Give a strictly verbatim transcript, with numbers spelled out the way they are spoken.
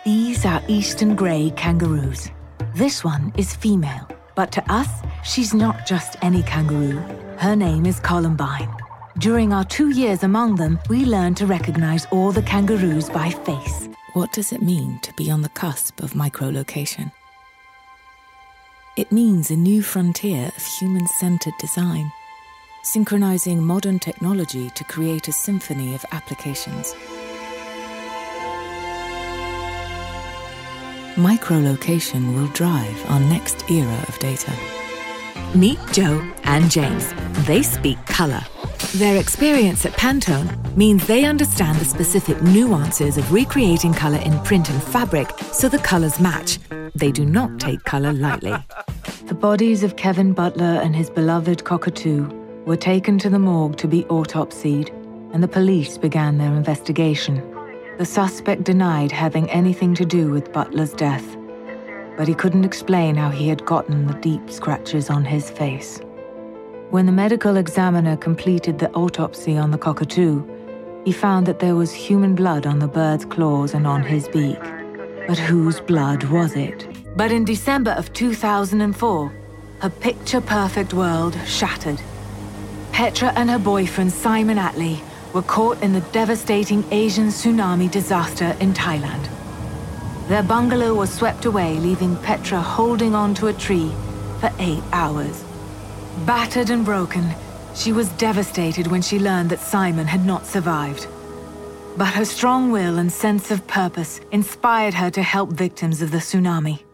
These are Eastern grey kangaroos. This one is female, but to us, she's not just any kangaroo. Her name is Columbine. During our two years among them, we learned to recognize all the kangaroos by face. What does it mean to be on the cusp of microlocation? It means a new frontier of human-centered design, synchronizing modern technology to create a symphony of applications. Microlocation will drive our next era of data. Meet Joe and James. They speak color. Their experience at Pantone means they understand the specific nuances of recreating color in print and fabric so the colors match. They do not take color lightly. The bodies of Kevin Butler and his beloved cockatoo were taken to the morgue to be autopsied, and the police began their investigation. The suspect denied having anything to do with Butler's death, but he couldn't explain how he had gotten the deep scratches on his face. When the medical examiner completed the autopsy on the cockatoo, he found that there was human blood on the bird's claws and on his beak. But whose blood was it? But in December of two thousand four, her picture-perfect world shattered. Petra and her boyfriend Simon Attlee were caught in the devastating Asian tsunami disaster in Thailand. Their bungalow was swept away, leaving Petra holding onto a tree for eight hours. Battered and broken, she was devastated when she learned that Simon had not survived. But her strong will and sense of purpose inspired her to help victims of the tsunami.